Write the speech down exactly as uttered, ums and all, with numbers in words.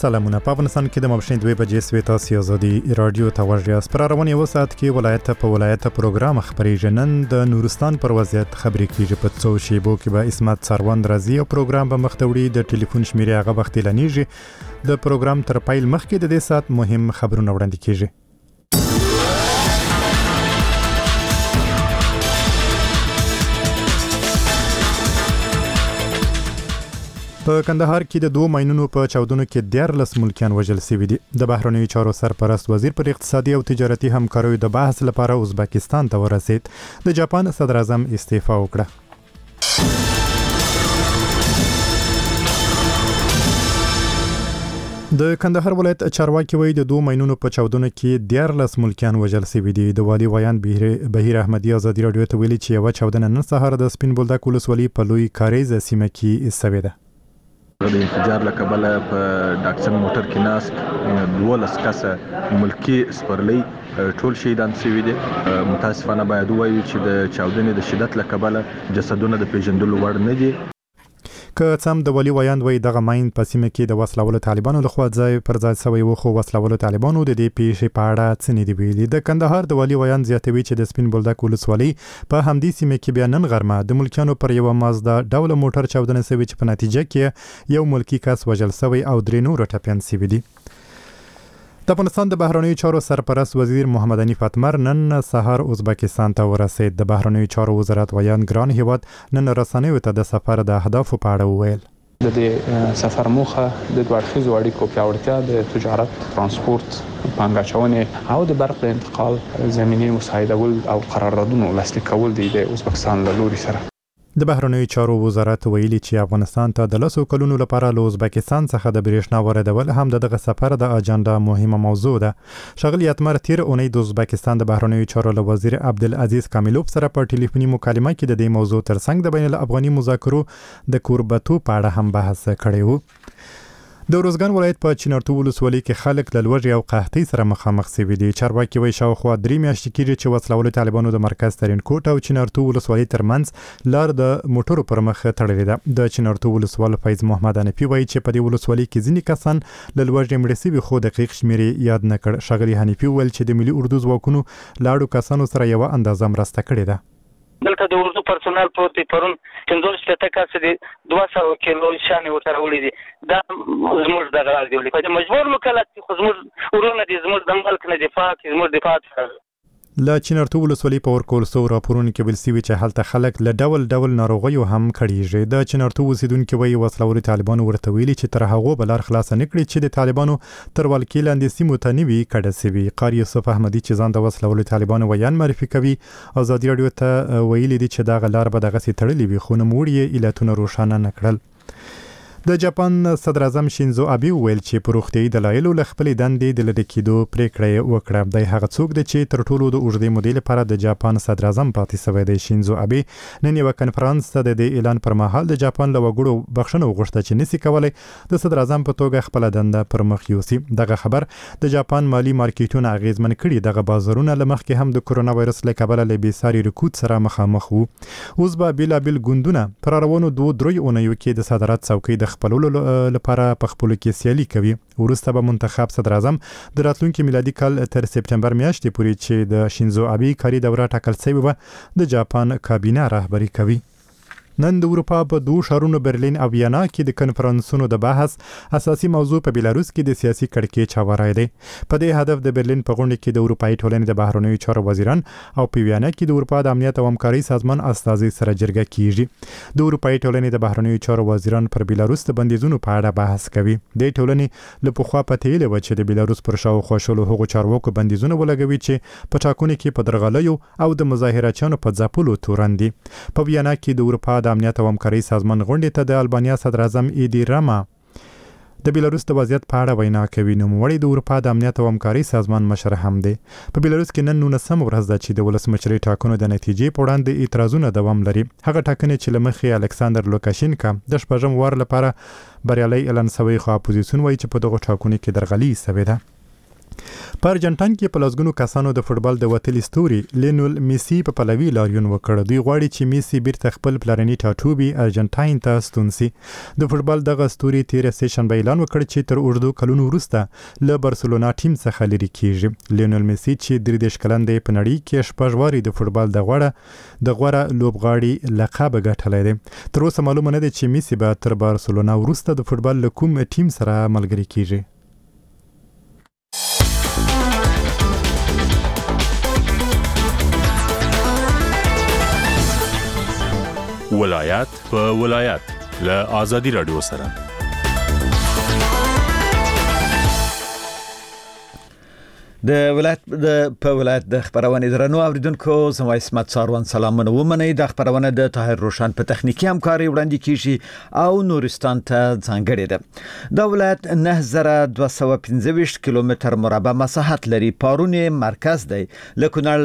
سلامونه. په افغانستان کې د مبشین دوی بجې سوي تاسو ازادي رادیو ته ورجاست. پر روان یو ساعت کې ولایت په ولایت پروګرام خبري نن د نورستان پر وضعیت خبري کیږي. په څو شیبو کې به اسمت سروند راځي او پروګرام به مختوړي د ټلیفون شمیرې هغه وخت اعلانېږي. د پروګرام تر پایل مخکې د دې ساعت مهم خبرونه وړاندې کیږي. په کندهار کې د دوه ماینونو په چاودنو کې دیارلس ملکیان وژل شوي دي. د بهرنیو چارو سرپرست وزیر پر اقتصادي او تجارتي همکاریو د بحث لپاره ازبکستان ته ورسید. د جاپان صدر اعظم استعفا وکړه. د کندهار ولایت چارواکي وایي د دوه ماینونو په چاودنو کې دیارلس ملکیان وژل شوي دي. د والي ویان بهیر احمدي ازادي رادیو ته ویلي چې یو چاودنه نن سهار د سپین بولدک ولسوالۍ په لوی کاریز سیمه کې شوې ده. د انفجار لکبله په ډاکسن موټر کې ناست دولس کسه ملکی سپرلۍ ټول شهیدان شوي دي. متاسفانه باید ووایو چې د چاودنې د شدت لکبله جسدونه د پیژندلو وړ نه دي. که څم د والي ویاند وایي دغه ماین په سیمه کې د وسلهوالو طالبانو لخوا ځای پر ځای شوی و، خو وسلهوالو طالبانو د دې پیښې په اړه څه نه دي ویلي. د کندهار د والي ویاند زیاتوي چې د سپین بولدک ولسوالۍ په همدې سیمه کې بیا نن غرمه د ملکیانو پر یو مازدا ډوله موټر چاودنه شوې چې په نتیجه کې یو ملکی کس وژل شوی او درې نور ټپیان شوي دي. د افغانستان د بهرنیو چارو سرپرست وزیر محمد حنیف اتمر نن سهار ازبکستان ته ورسید. د بهرنیو چارو وزارت ویان ګران هیواد نن رسنیو ته د سفر د اهدافو په اړه وویل. د دې سفر موخه د دوه اړخیزو اړیکو پیاوړتیا، د تجارت، ترانسپورت، پانګاچونې او د برق د انتقال زمینې مساعدول او قراردادونو لاسلیک کول دي د ازبکستان له لوري سره. د بهرنیو چارو وزارت ویلي چې افغانستان ته د لسو کلونو لپاره له ازبکستان څخه د بریښنا واردول هم د دغه سفر د اجنډا مهمه موضوع ده. ښاغلي اتمر تیر اونۍ د ازبکستان د بهرنیو چارو له وزیر عبدالعزیز کامیلوف سره په ټلیفوني مکالمه کې د دې موضوع ترڅنګ د بین الافغاني مذاکرو د کوربتو په اړه هم بحث کړی و. د روزګان ولایت په چنارتو ولسوالۍ کې خلک له لوږې او قحطۍ سره مخامخ شوي دي. چارواکي وایي شاوخوا درې میاشتې کېږي چې وسلهوالو طالبانو د مرکز ترینکوټ او چنارتو ولسوالۍ ترمنځ لار د موټرو پر مخ تړلې ده. د چنارتو ولسوال فیض محمد حنفي وایي چې په دې ولسوالۍ کې ځینې کسان له لوږې مړه شوي خو دقیق شمېرې یاد نه کړ. ښاغلي حنفي وویل چې د ملي اردو ځواکونو لاړو کسانو سره یوه اندازه مرسته کړې ده. دلته د اردو پرسونل پروت دی. پرون پنځوس شپېته کسه دي دوه سوه کیلو شانې ورته راوړي دي. دا زموږ دغه حال دی. په مجبور مکلف دي خو زموږ ورونه دي، زموږ د ملک نه دفاع کوي، زموږ دفاع کوي. له چنارتو ولسوالۍ په ورکول سو راپورونه کې ویل شوي چې هلته خلک له ډول ډول ناروغیو هم کړېږي. د چنارتو اوسېدونکي وایي وسلهوالو طالبانو ورته ویلي چې تر هغو به لار خلاصه نه کړي چې د طالبانو تر ولکې لاندې سیمو ته نه وي کډه شوي. قاري یوسف احمدي چې ځان د وسلهوالو طالبانو ویان معرفي کوي ازادي راډیو ته ویلي دي چې دغه لار به دغسې تړلې وي، خو نوموړي یې علتونه روښانه نه کړل. د جاپان صدر اعظم شینزو ابي ویل چې په روغتیايي دلایلو له خپلې دندې د لرې کېدو پریکړه وکړه. دی هغه څوک دی چې تر ټولو د اوږدې مودې لپاره د جاپان صدر اعظم پاتې شوی دی. شینزو ابي نن یوه کنفرانس ته د دې اعلان پر مهال د جاپان له وګړو بخښنه وغوښته چې نشي کولی د صدر اعظم په توګه خپله دنده پر مخ یوسي. دغه خبر د جاپان مالي مارکیټونه اغیزمن کړي. دغه بازارونه له مخکې هم د کرونا وایرس له کبله له بېساري رکود سره مخامخ وو. اوس به بېلابېل ګوندونه پر روانو دوه دریو اونیو کې د صدارت څوکۍ د خپلولو لپاره په خپلو کې سیالي کوي. وروسته به منتخب صدر اعظم د راتلونکي میلادي کال تر سپتمبر میاشتې پورې چې د شینزو ابي کاري دوره ټاکل شوې وه د جاپان کابینه رهبري کوي. نن د اروپا په دوه ښارونو برلین او ویانا کې د کنفرانسونو د بحث اساسي موضوع په بیلاروس کې د سیاسي کړکېچ هواری دی. په دې هدف د برلین په غونډه کې د اروپایي ټولنې د بهرنیو چارو وزیران او په ویانا کې د اروپا د امنیت او همکارۍ سازمان استازي سره جرګه کیږي. د اروپایي ټولنې د بهرنیو چارو وزیران پر بیلاروس د بندیزونو په اړه بحث کوي. د ټولنې له پخوا پته یې و چې د بیلاروس پر شاوخوا شلو هغو چارواکو بندیزونه ولګوي چې په ټاکنو کې په درغلیو او د مظاهرچیانو په ځپلو تورن دي. په ویانا کې د اروپا د امنیت او همکارۍ سازمان غونډې ته د البانیا صدر اعظم ایدی راما د بیلاروس د وضعیت په اړه وینا کوي. نوموړی د اروپا د امنیت او همکارۍ سازمان مشر هم دی. په بیلاروس کې نن نولسمه ورځ ده چې د ولسمشرۍ ټاکنو د نتیجې په وړاندې اعتراضونه دوام لري. هغه ټاکنې چې له مخې الکساندر لوکاشینکا د شپږم وار لپاره بریالی اعلان شوی، خو اپوزیسیون وایي چې په دغو ټاکنو کې درغلي شوې ده. په ارجنټاین کې په لسګونو کسانو د فوتبال د وتلي ستوري لینول میسی په پلوي لاریون وکړ. دوی غواړي چې میسی بیرته خپل پلرني ټاټوبي ارجنټاین ته ستون سي. د فوتبال دغه ستوري تیر سه شنبه اعلان وکړ چې تر اوږدو کلونو وروسته له بارسلونا ټیم څخه لري کیږي. لینول میسی چې درې دېرش کلن دی په نړۍ کې شپږ واري د فوتبال د غوړه د غوړه لوبغاړي لقب ګټلی دی. تر اوسه معلومه نه ده چې میسی به تر بارسلونا وروسته د فوتبال له کوم ټیم سره ملګری کیږي. ولایت په ولایت له آزادي رادیو سره د ولایت د په ولایت د خبرونه درنو اوریدونکو زما اسمت ساروان سلامونه ومنئ. د خبرونه د طاهر روشن په تخنیکی همکاري وړاندې کیږي او نورستان ته ځانګړې ده. د ولایت نه زره دوه سوه پنځه ویشت کیلومتر مربع مساحت لري. پارون مرکز دی لکه